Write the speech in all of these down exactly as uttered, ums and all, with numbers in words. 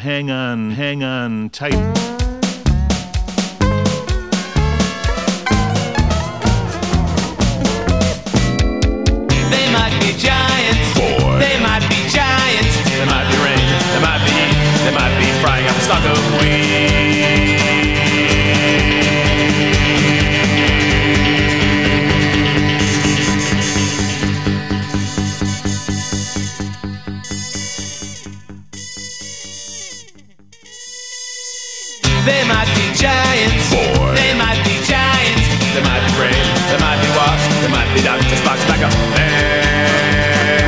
hang on, hang on tight. They might be giants. Boy. They might be giants. They might be rain. They might be. They might be frying up a stalk of weed. They might be giants. Boy. They might be giants. They might be brave. They might be washed. They might be Doctor Spock's backup man.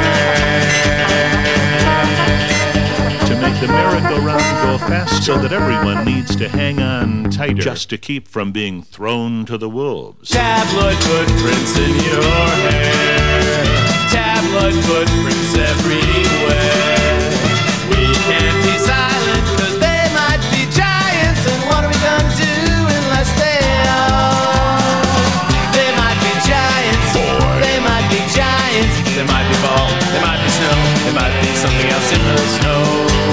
To make the merry-go-round go fast so that everyone needs to hang on tighter just to keep from being thrown to the wolves. Tabloid footprints in your hair. Tabloid footprints everywhere. We can't be silent cause they might be giants. And what are we gonna do unless they are? They might be giants. Boy. They might be giants. They might be ball. They might be snow. They might be something else in the snow.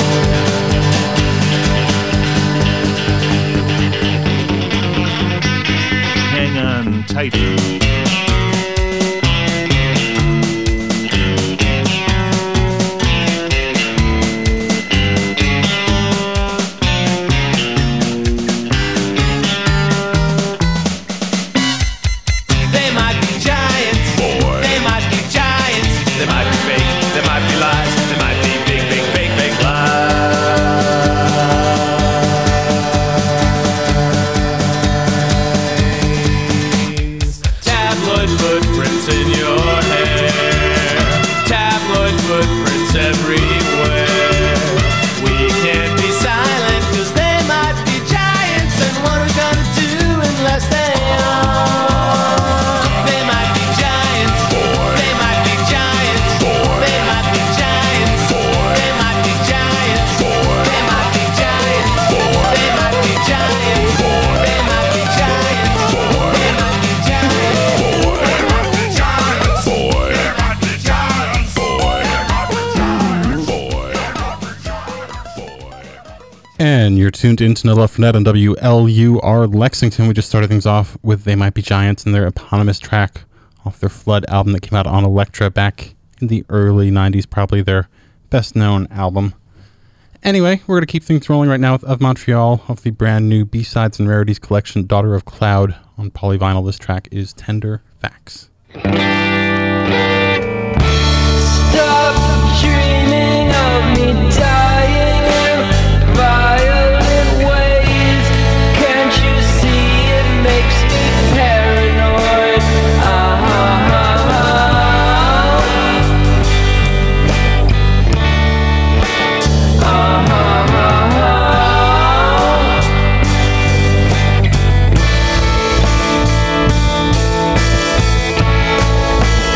Hang on tighter. And you're tuned into No Love for Net on W L U R Lexington. We just started things off with They Might Be Giants and their eponymous track off their Flood album that came out on Elektra back in the early nineties, probably their best known album. Anyway, we're going to keep things rolling right now with Of Montreal off the brand new B-Sides and Rarities collection Daughter of Cloud on polyvinyl. This track is Tender Facts. Stop dreaming of me dying in violent ways. Can't you see it makes me paranoid? Ah, ah, ah, ah, ah.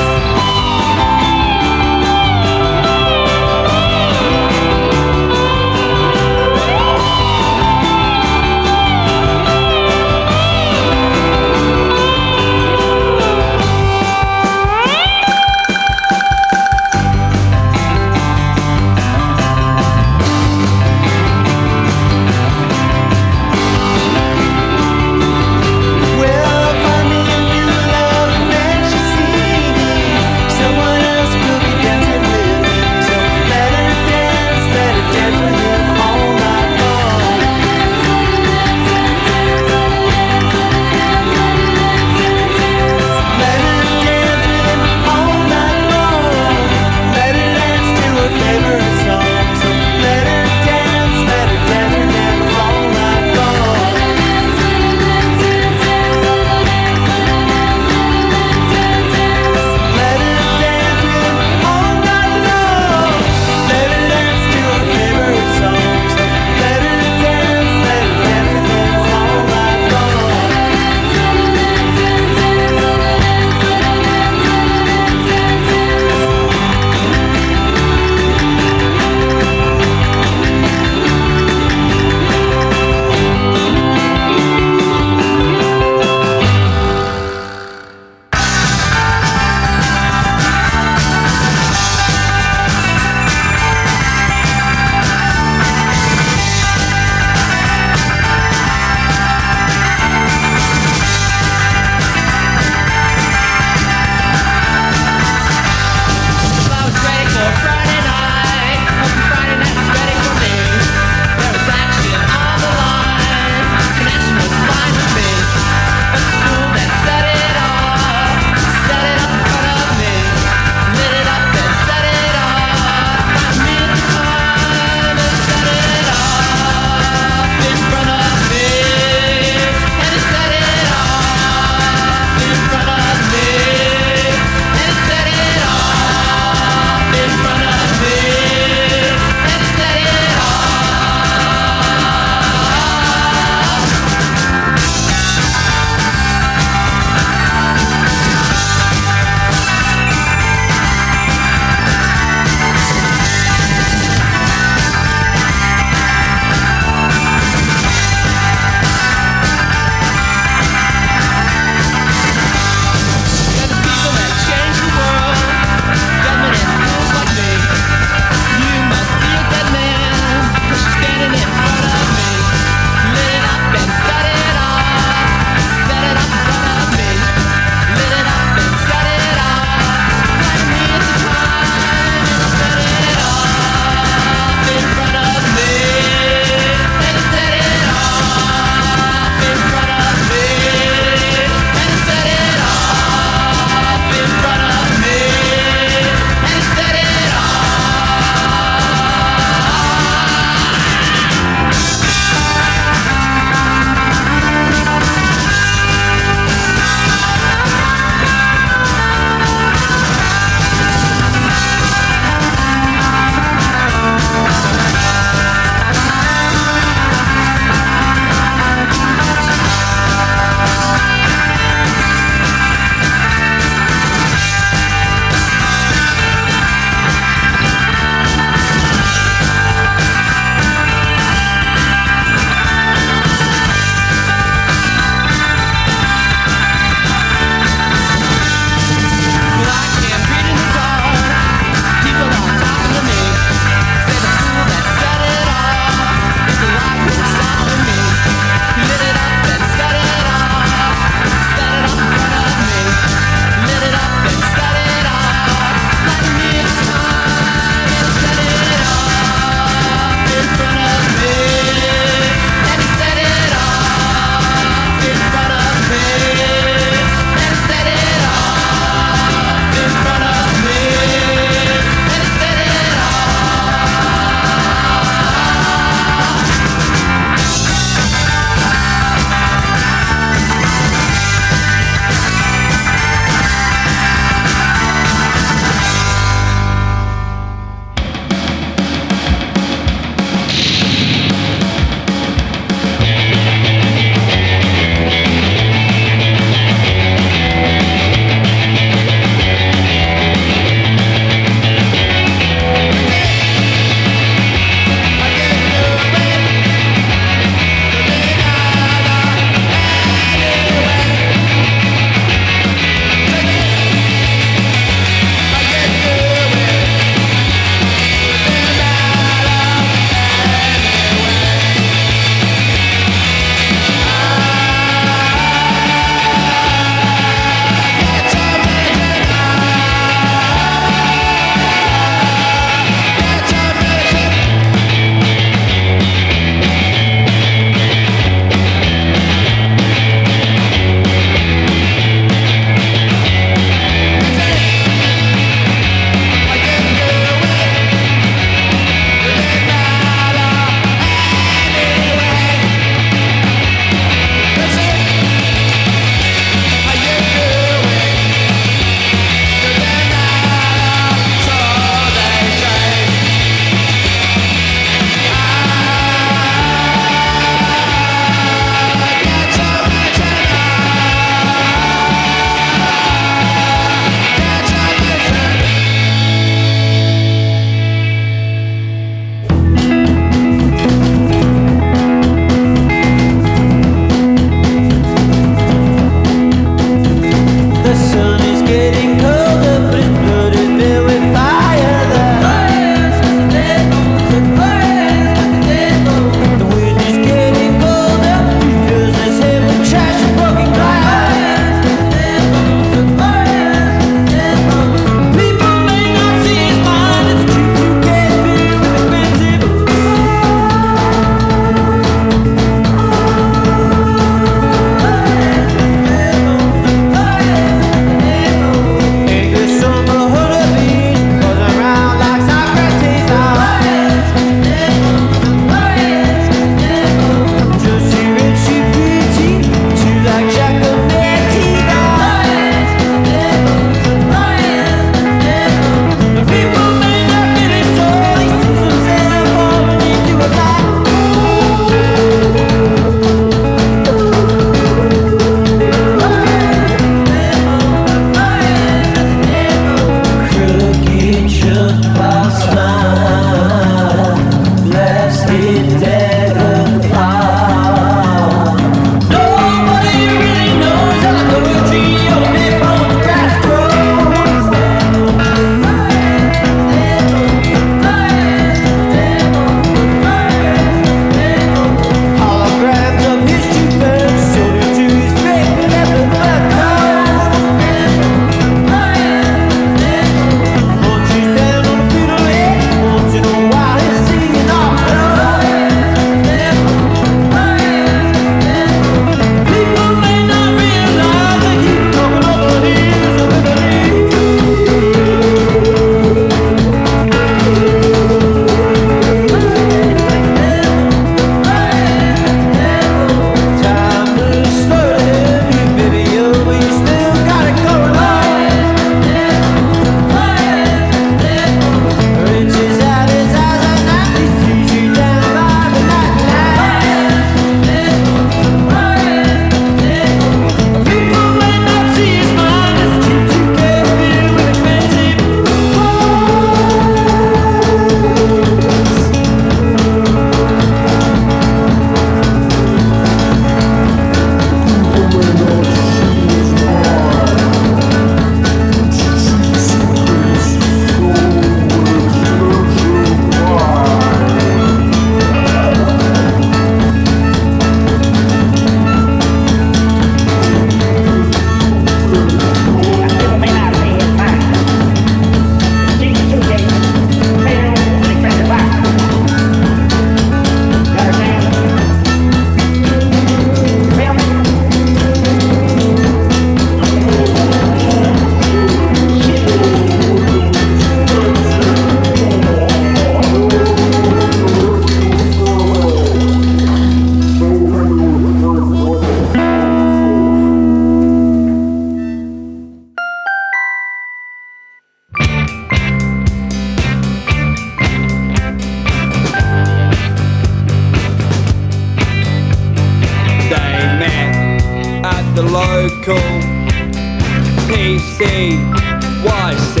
Michael P C Y C.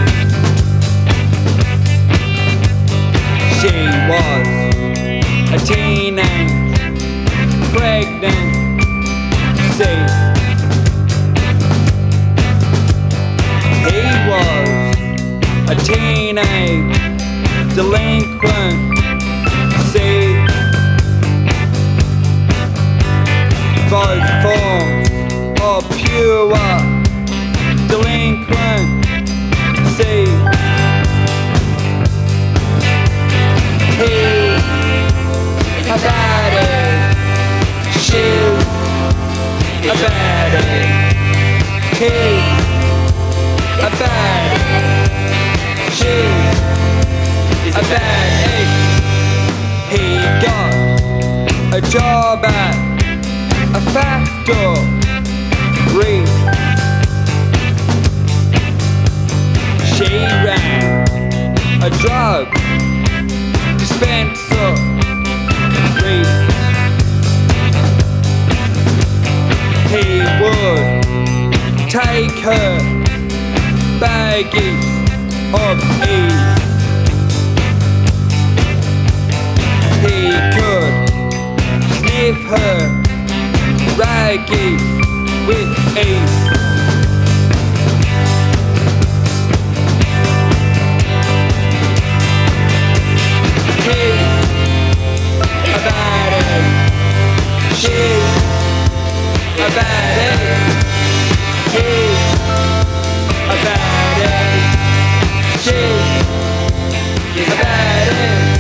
She was a teenage pregnancy. He was a teenage delinquency. Both forms of pure delinquency. He's a baddie, she's a baddie. He's a baddie, she's a baddie. He got a job at a factory. She ran a drug dispensary. He would take her baggies of ease. He could sniff her raggies with ease. He's a baddie, she's a baddie. He's a baddie, she's a baddie.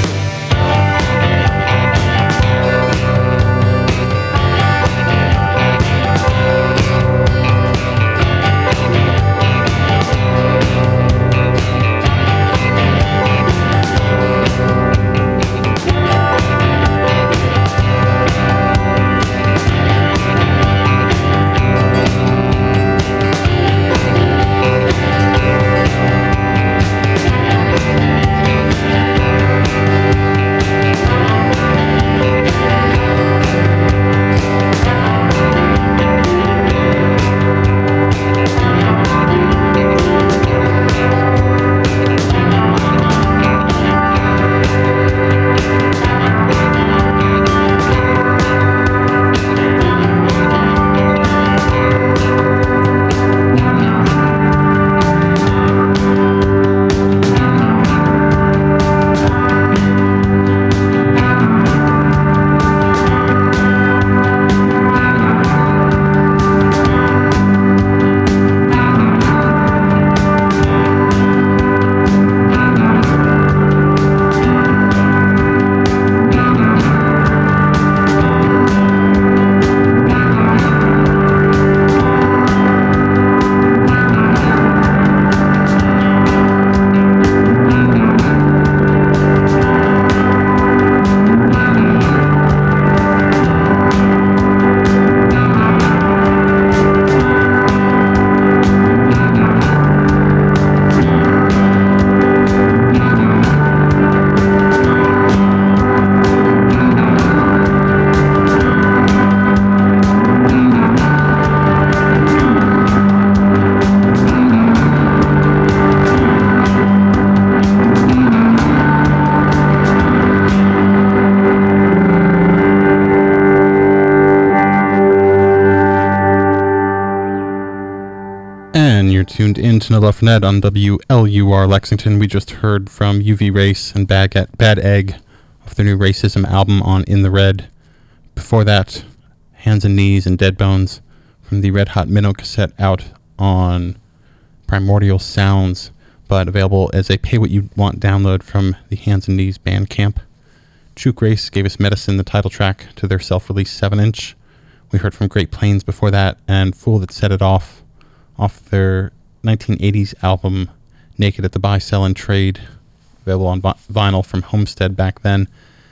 Tuned in to Nilla Frenette on W L U R Lexington. We just heard from U V Race and Bad, Bad Egg off their new Racism album on In the Red. Before that, Hands and Knees and Dead Bones from the Red Hot Minnow cassette out on Primordial Sounds, but available as a Pay What You Want download from the Hands and Knees Bandcamp. True Grace gave us Medicine, the title track to their self-released seven inch. We heard from Great Plains before that, and Fool That Set It Off, off their nineteen eighties album Naked at the Buy, Sell, and Trade, available on vi- vinyl from Homestead back then.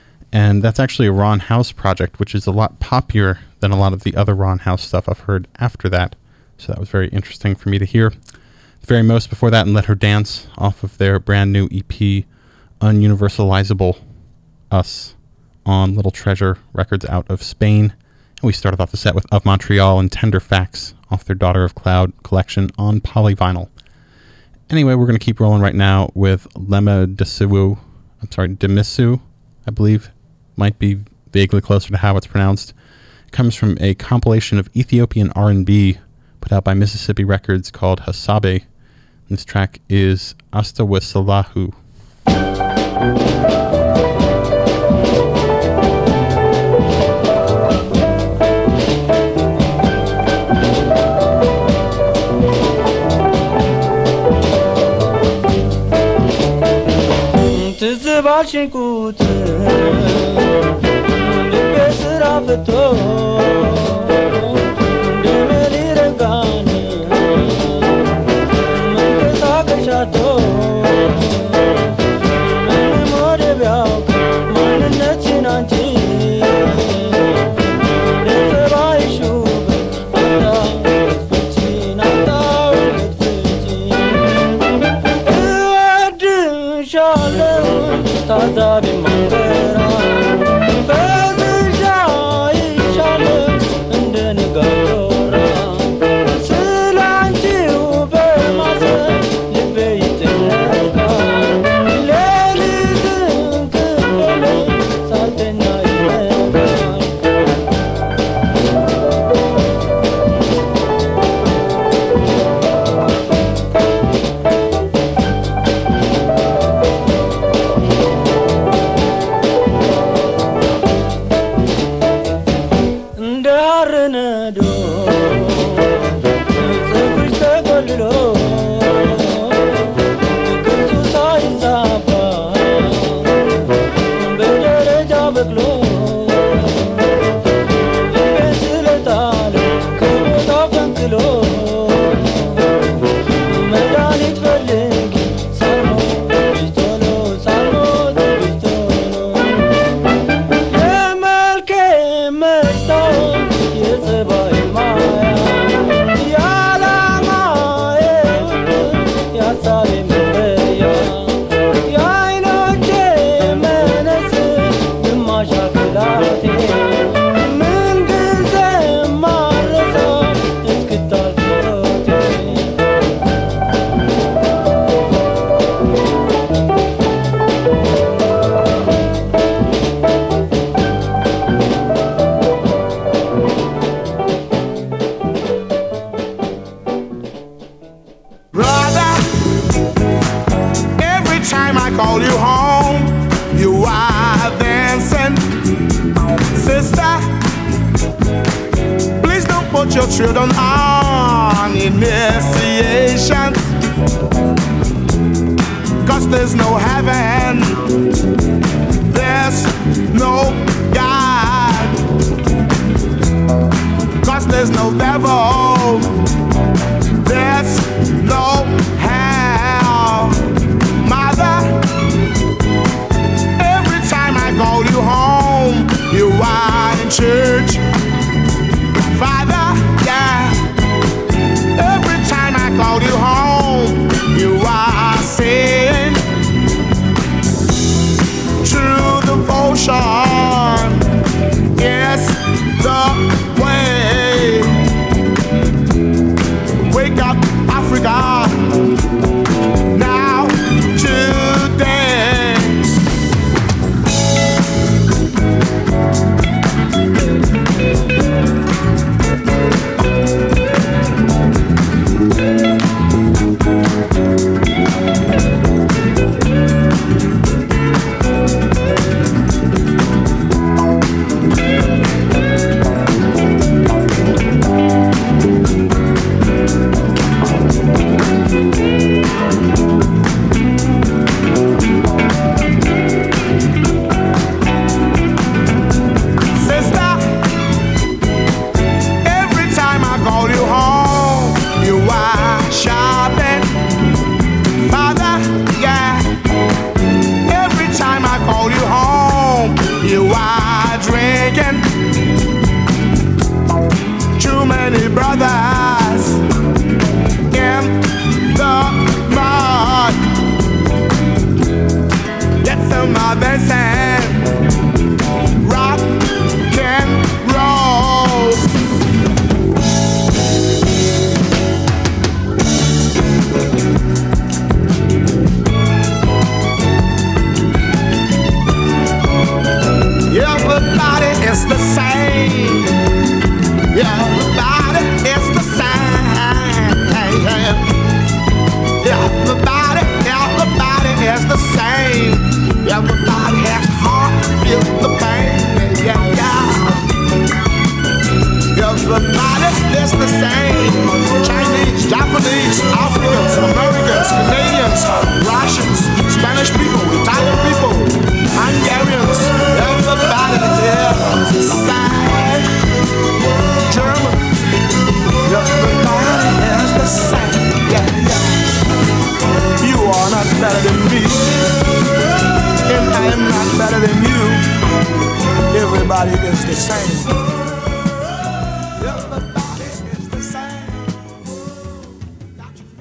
And that's actually a Ron House project, which is a lot poppier than a lot of the other Ron House stuff I've heard after that. So that was very interesting for me to hear. The very most before that, and Let Her Dance, off of their brand new E P, Ununiversalizable Us, on Little Treasure Records out of Spain. And we started off the set with Of Montreal and Tender Facts off their Daughter of Cloud collection on polyvinyl. Anyway, we're going to keep rolling right now with Lema Desiwu. I'm sorry, Demisu, I believe, might be vaguely closer to how it's pronounced. It comes from a compilation of Ethiopian R and B put out by Mississippi Records called Hasabe. This track is Astawasalahu. ባልሽኝ ቁጥር ልቤ ስራ ፈቶ እንደምን ይረጋን መንቀሳቀሻ አጥቶ ምንም ወደ ቢያውቅ ማንነትሽን አንቺ ለጸባይሽ ውበት አጣሁለት ፍቺን አጣሁለት ፍቺን እወድሻለሁ ታዛቢ ማንገራ በዝሻ ይሻለው እንደ ንጋቶራ ስለ አንቺው በማሰብ ልቤ ይጨነቃል ሌሊትን ክፍል ሳልተኛ ይነጋል children on initiation, 'cause there's no heaven, there's no God, 'cause there's no devil, there's no hell. Mother, every time I call you home, you are in church. Father, yeah, every time I call you home, you are saying true devotion, yes, the way. same. Chinese, Japanese, Africans, Americans, Canadians, Russians, Spanish people, Italian people, Hungarians, everybody there is the same. German, everybody is the same. Yeah, yeah. You are not better than me, and I am not better than you. Everybody is the same. Everybody is the same. Don't you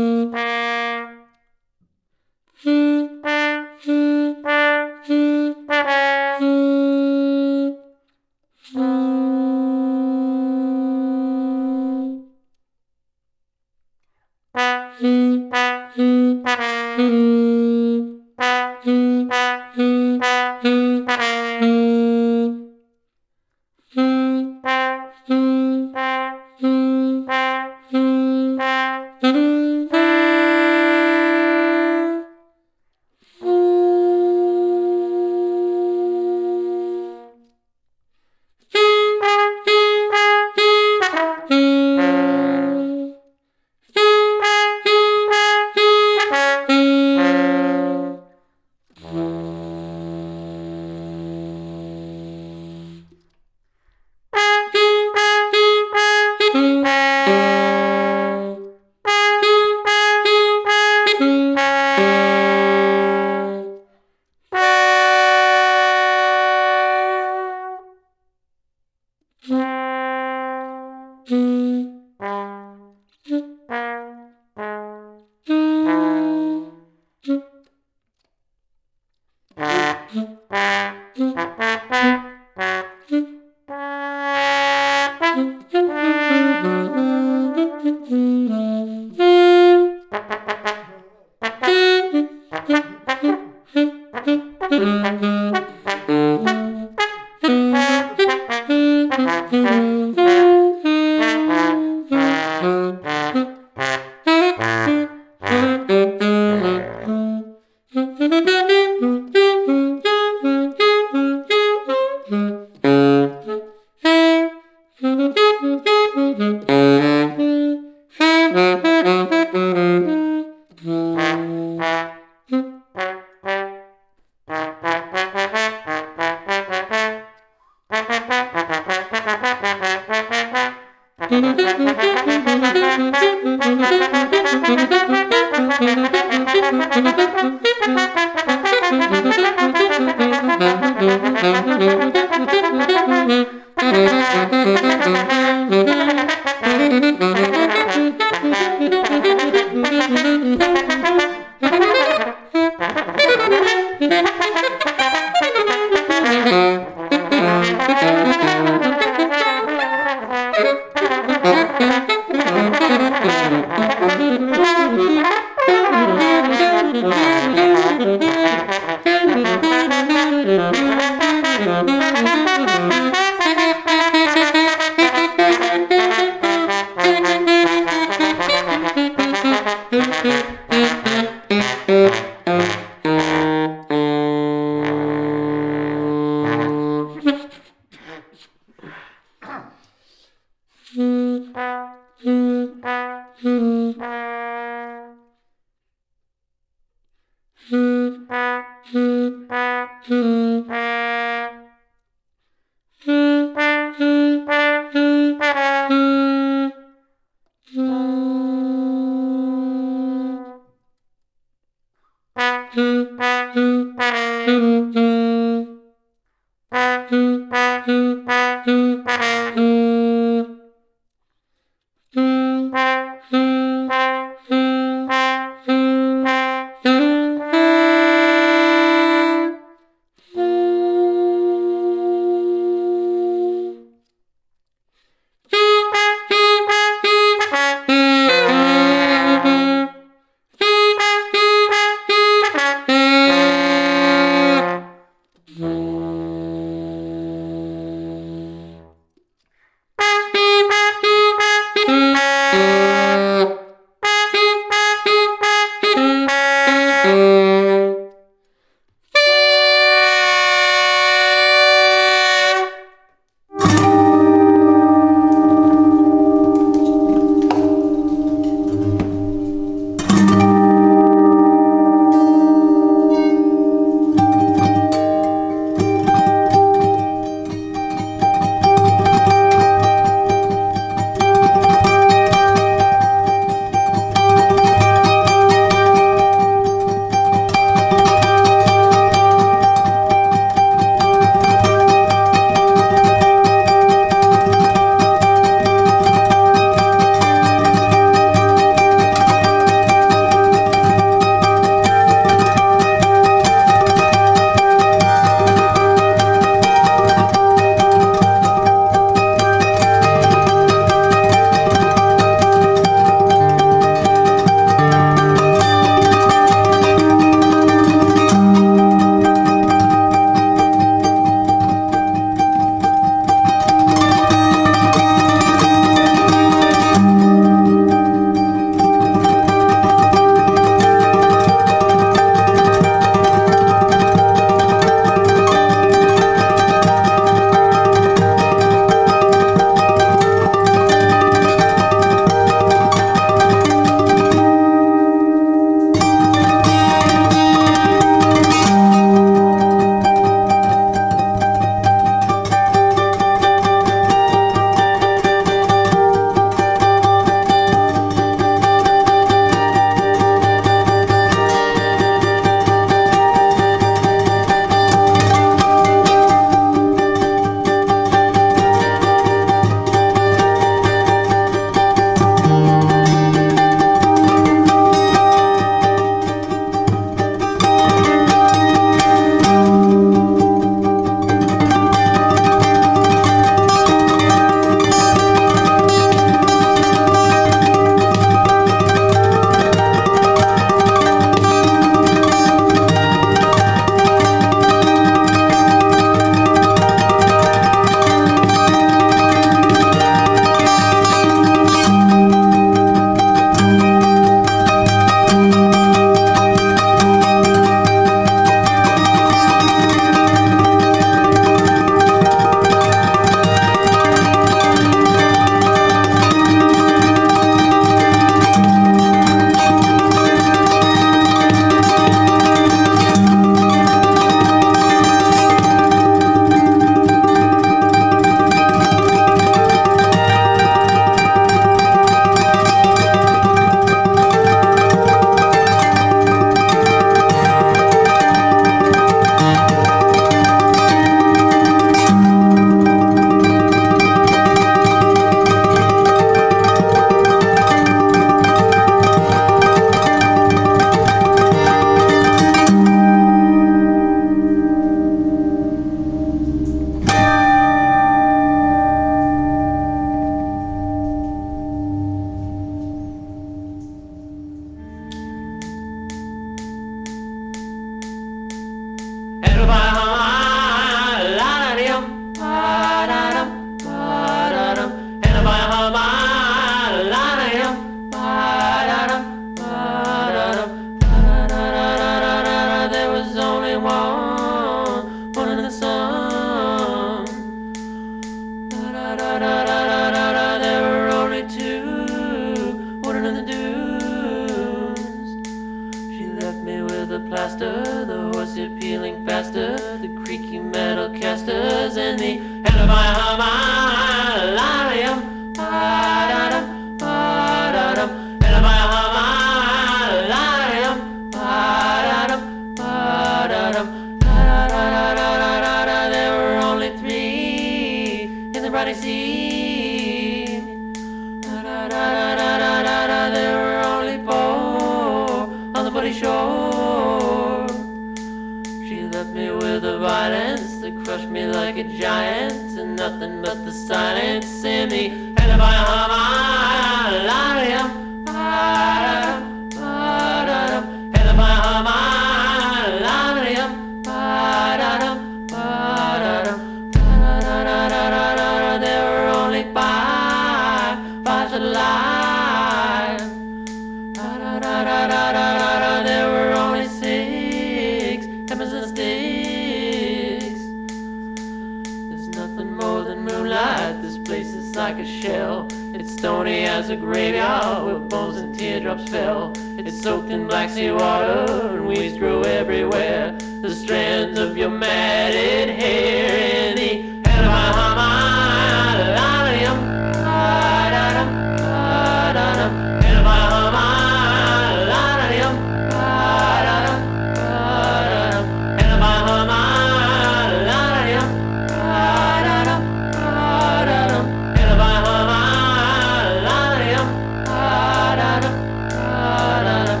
master, the horsey peeling faster, the creaky metal casters, and the head of my harmonium. Ba-da-dum, ba-da-dum, head of my harmonium. Ba-da-dum, ba-da-dum, da-da-da-da-da-da-da. There were only three in the bright sea. Da-da-da-da-da-da-da. There were only four on the bloody shore. She left me with a violence that crushed me like a giant, and nothing but the silence in the head of my harmonium. Ba-da-dum, ba-da-dum, head of my harmonium. Ba-da-dum, ba-da-dum, da-da-da-da-da-da. There were only five, five alive. Da-da-da-da-da-da-da. There were only six hammers and sticks. There's nothing more than moonlight. This place is like a shell. It's stony as a graveyard where bones and teardrops fell. It's soaked in black sea water and weeds grow everywhere. The strands of your matted hair in the head of my harmonium. Ba-da-dum, ba-da-dum, head of my harmonium. Ba-da-dum, ba-da-dum, head of my harmonium. Ba-da-dum, ba-da-dum, head of my harmonium. Ba-da-dum, ba-da-dum.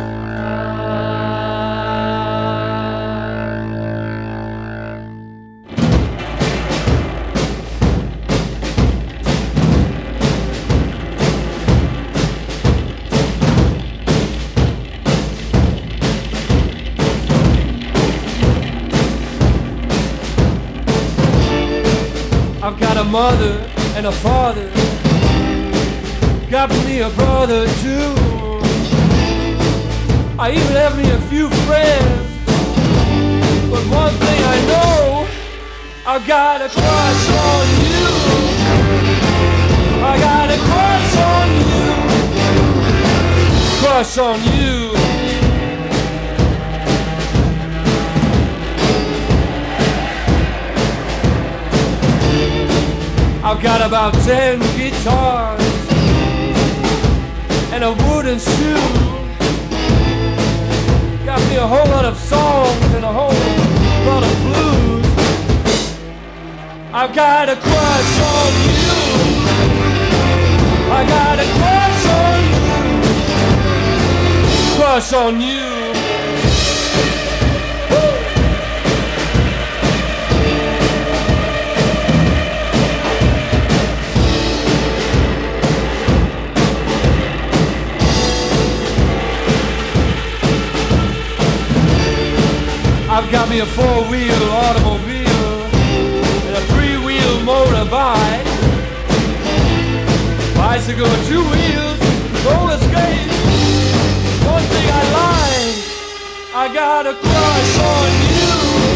I've got a mother and a father, got me a brother too. I even have me a few friends, but one thing I know, I got a crush on you. I got a crush on you, crush on you. I've got about ten guitars and a wooden shoe. Got me a whole lot of songs and a whole lot of blues. I've got a crush on you. I got a crush on you. Crush on you. I've got me a four-wheel automobile and a three-wheel motorbike, bicycle with two wheels, roller skates. One thing I like, I got a crush on you.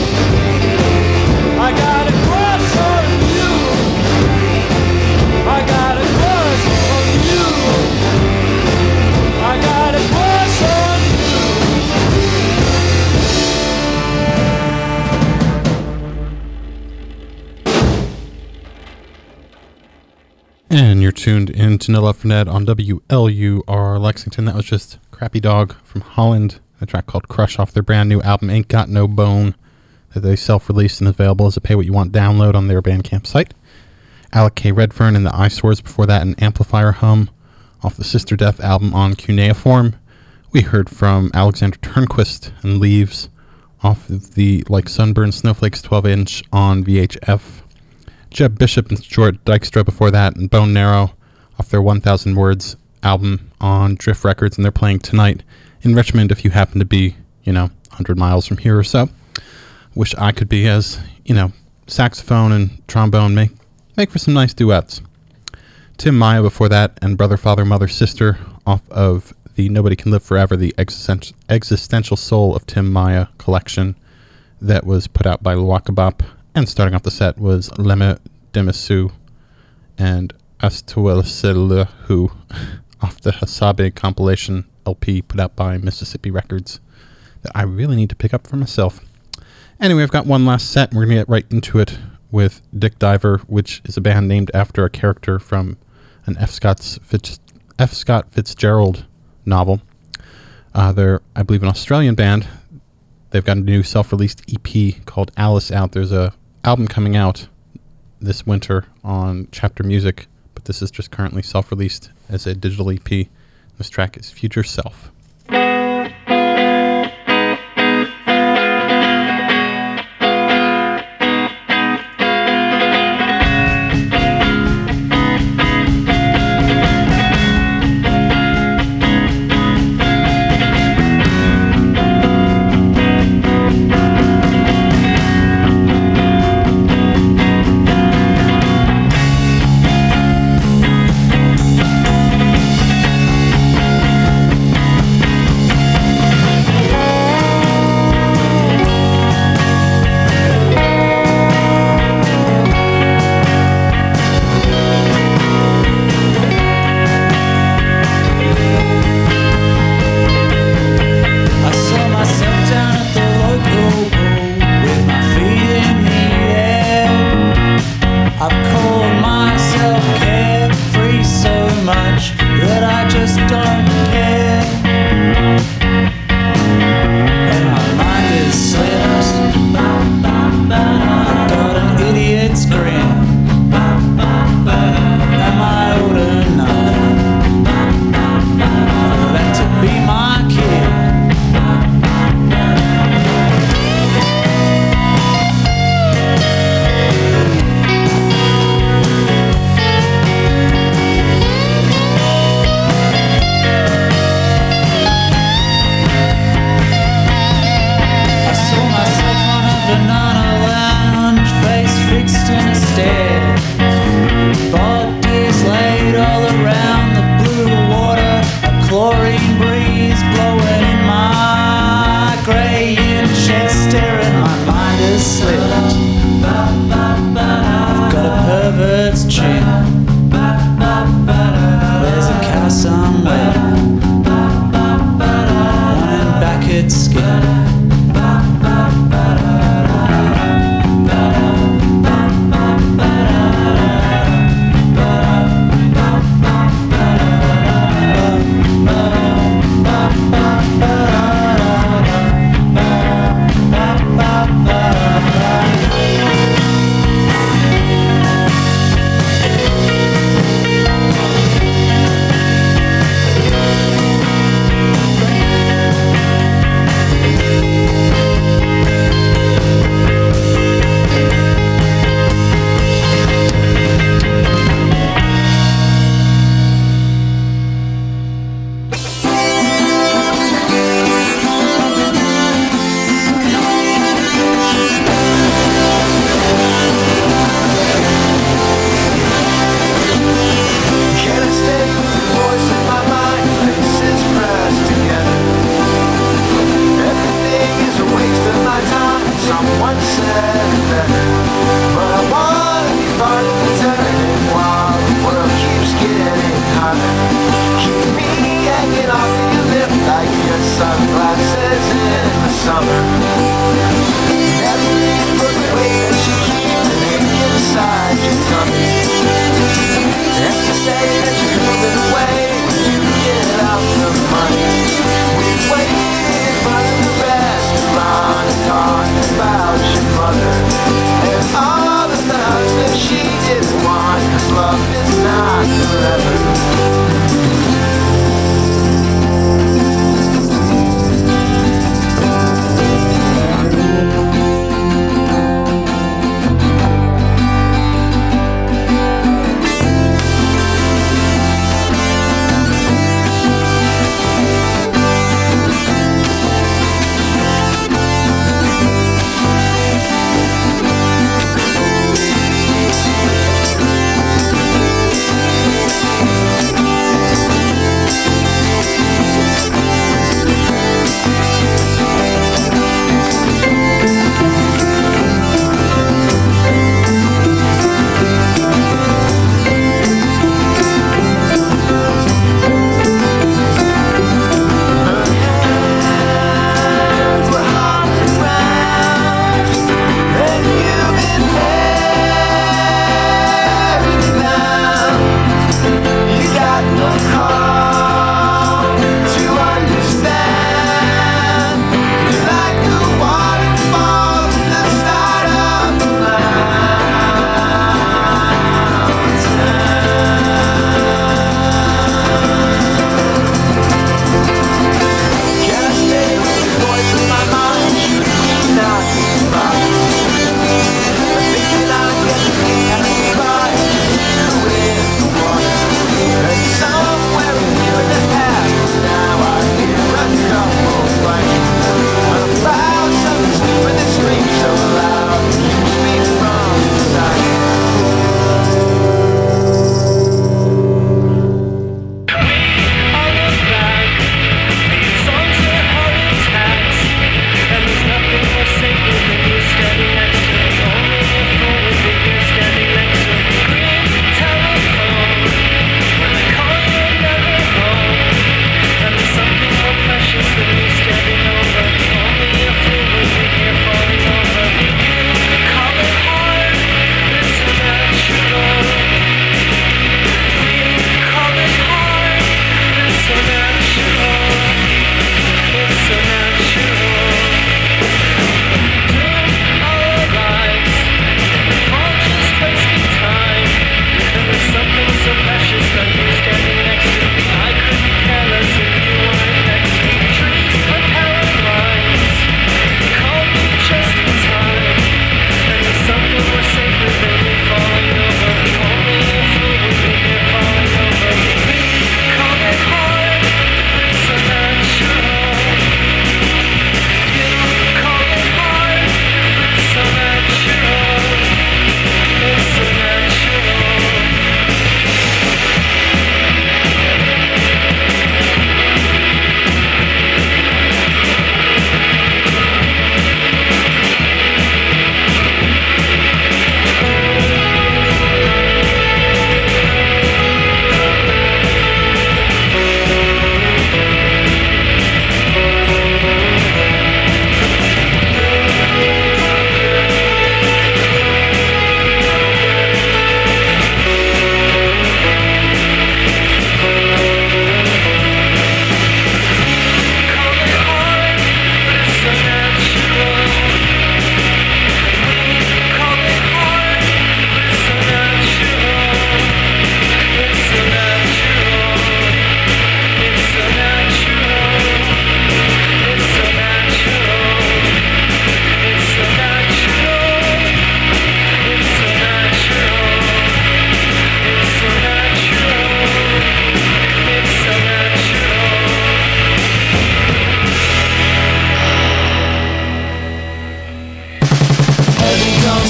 I got a crush on you. I got a crush on you. I got a crush on you. And you're tuned in to No Love for Ned on W L U R Lexington. That was just Crappy Dog from Holland, a track called Crush off their brand new album Ain't Got No Bone that they self-released and is available as a pay what you want download on their Bandcamp site. Alec K. Redfern and the Eyesores before that, an Amplifier Hum off the Sister Death album on Cuneiform. We heard from Alexander Turnquist and Leaves off of the Like Sunburned Snowflakes twelve inch on V H F. Jeb Bishop and Stuart Dykstra before that, and Bone Narrow off their one thousand Words album on Drift Records, and they're playing tonight in Richmond if you happen to be, you know, one hundred miles from here or so. Wish I could be, as, you know, saxophone and trombone make, make for some nice duets. Tim Maya before that, and Brother, Father, Mother, Sister off of the Nobody Can Live Forever, the Existential, Existential Soul of Tim Maya collection that was put out by Luakabop. And starting off the set was Leme Demisu and Astuelisilahu off the Hasabe compilation L P put out by Mississippi Records. that I really need to pick up for myself. Anyway, I've got one last set. We're going to get right into it with Dick Diver, which is a band named after a character from an F. Scott's Fitz, F. Scott Fitzgerald novel. Uh, they're, I believe, an Australian band. They've got a new self-released E P called Alice out. There's a album coming out this winter on Chapter Music, but this is just currently self-released as a digital E P. This track is Future Self.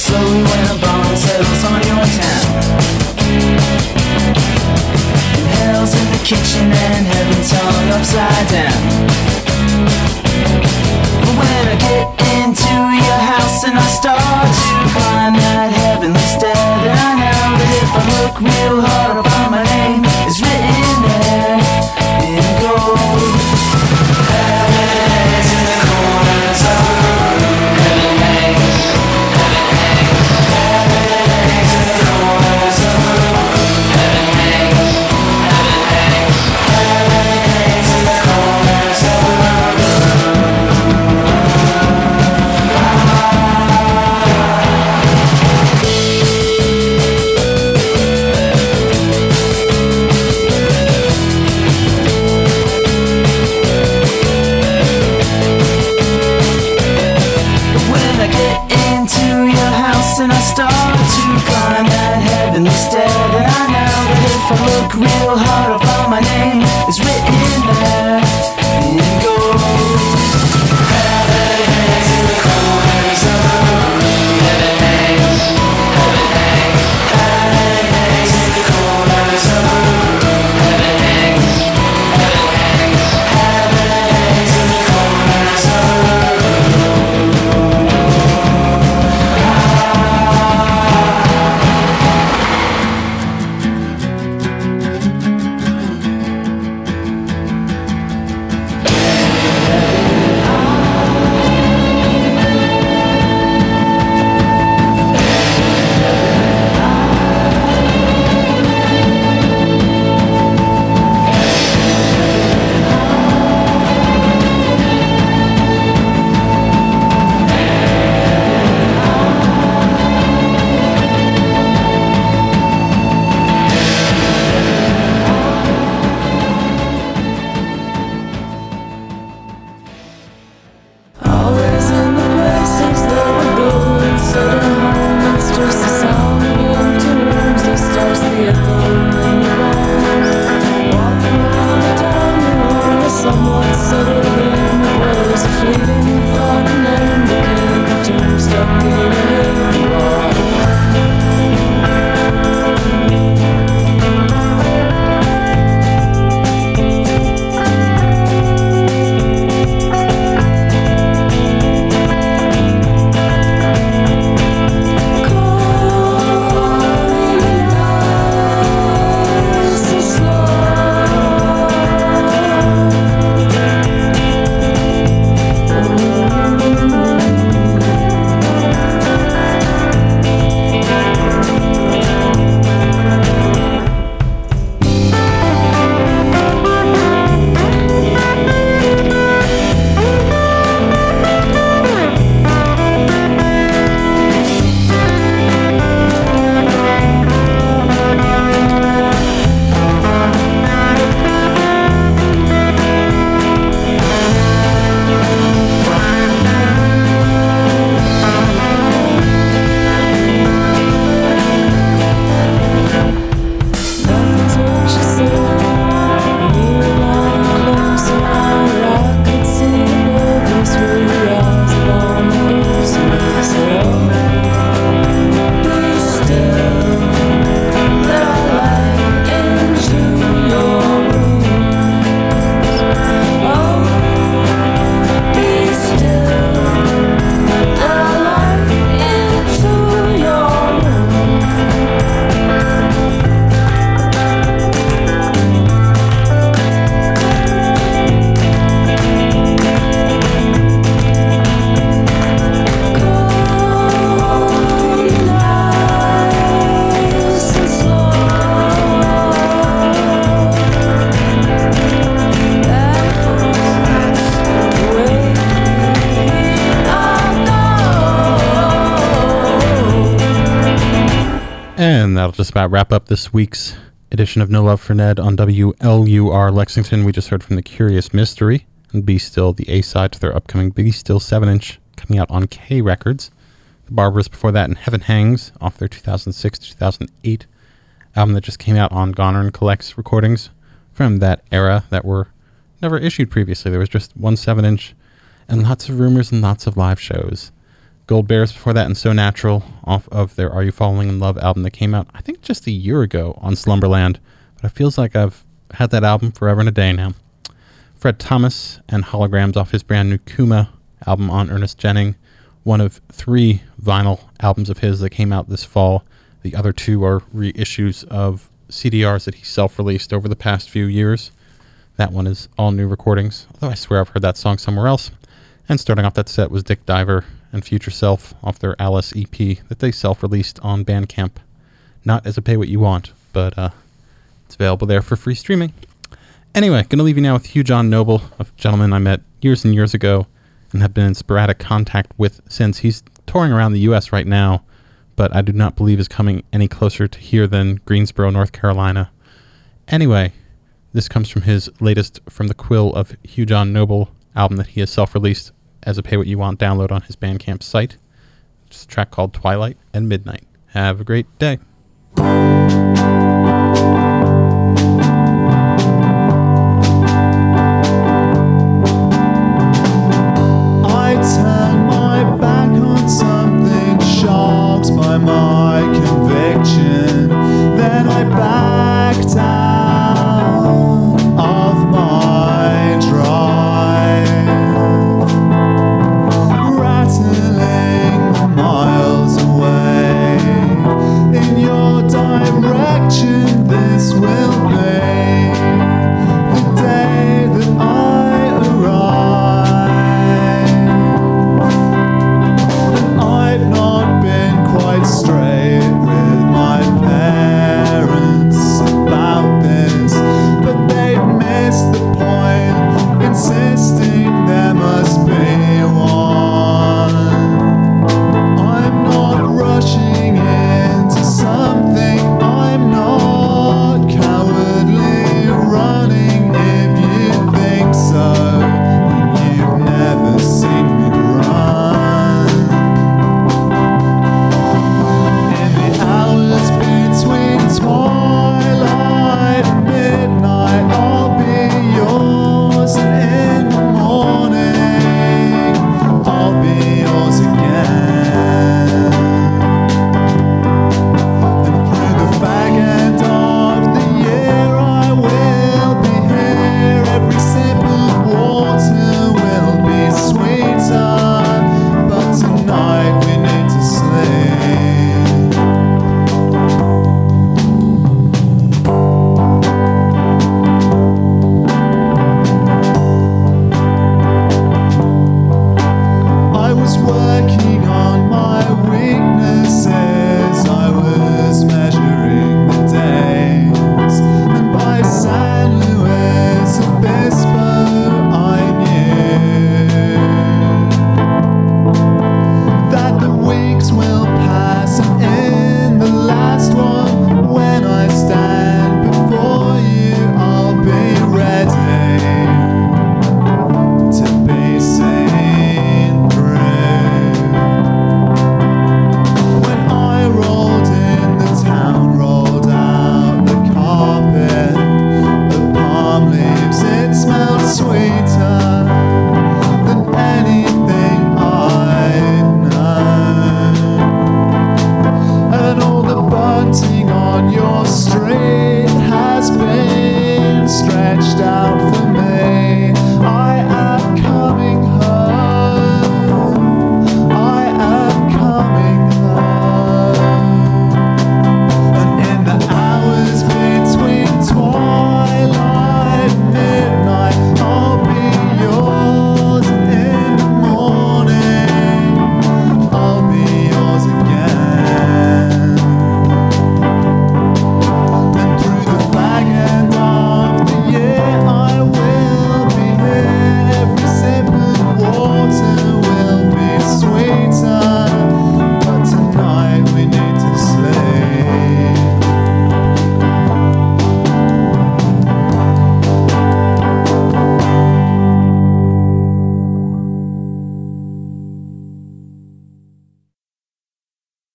slowly when a bomb settles on your town. And hell's in the kitchen and heaven's hung upside down. But when I get into your house and I start to climb that heavenly stair, then I know that if I look real hard I'll find my name is written there in gold. Heaven's in the corners of the room. Heaven's, heaven's in the corners of the room. Heaven's, heaven's in the corners of the room. And I start to climb that heavenly stair, then I know that if I look real hard I'll find my name is written there in gold. Heaven's in the corners of the room. Heaven's, heaven's in the corners of the room. Heaven's, heaven's in the corners of the room. And that'll just about wrap up this week's edition of No Love for Ned on W L U R Lexington. We just heard from The Curious Mystery and Be Still, the A-side to their upcoming Be Still seven inch coming out on K Records. The Barbaras before that and Heaven Hangs off their two thousand six to two thousand eight album that just came out on Goner and Collects recordings from that era that were never issued previously. There was just one seven inch and lots of rumors and lots of live shows. Gold Bears before that, and So Natural off of their Are You Falling in Love album that came out, I think, just a year ago on Slumberland. But it feels like I've had that album forever and a day now. Fred Thomas and Holograms off his brand new Kuma album on Ernest Jennings, one of three vinyl albums of his that came out this fall. The other two are reissues of C D Rs that he self-released over the past few years. That one is all new recordings, although I swear I've heard that song somewhere else. And starting off that set was Dick Diver and Future Self off their Alice E P that they self-released on Bandcamp. Not as a pay what you want, but uh, it's available there for free streaming. Anyway, going to leave you now with Hugh John Noble, a gentleman I met years and years ago and have been in sporadic contact with since. He's touring around the U S right now, but I do not believe is coming any closer to here than Greensboro, North Carolina. Anyway, this comes from his latest From the Quill of Hugh John Noble album that he has self-released as a Pay What You Want download on his Bandcamp site. It's a track called Twilight and Midnight. Have a great day. I turn my back on something, sharks by my